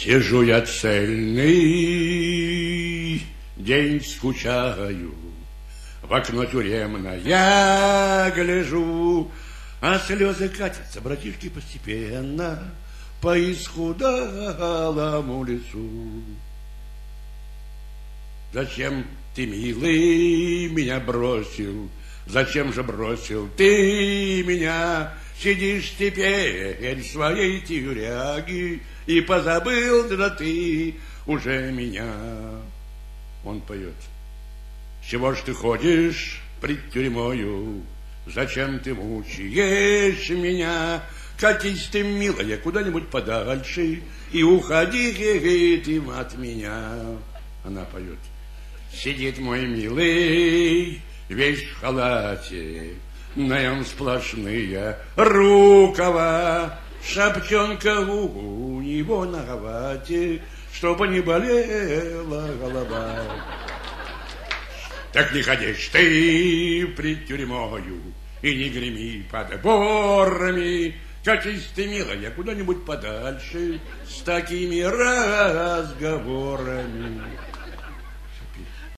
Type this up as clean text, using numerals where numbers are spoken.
Сижу я цельный день, скучаю, в окно тюремное я гляжу, а слезы катятся, братишки, постепенно по исхудалому лицу. Зачем ты, милый, меня бросил? Зачем же бросил ты меня? Сидишь теперь в своей тюряге и позабыл, да ты уже меня. Он поет. Чего ж ты ходишь пред тюрьмою? Зачем ты мучаешь меня? Катись ты, милая, куда-нибудь подальше и уходи ты от меня. Она поет. Сидит мой милый, весь в халате, на нем сплошные рукава, шапчонка у него на кровати, чтобы не болела голова. Так не ходишь ты пред тюрьмою и не греми подборами, катись ты, милая, куда-нибудь подальше с такими разговорами.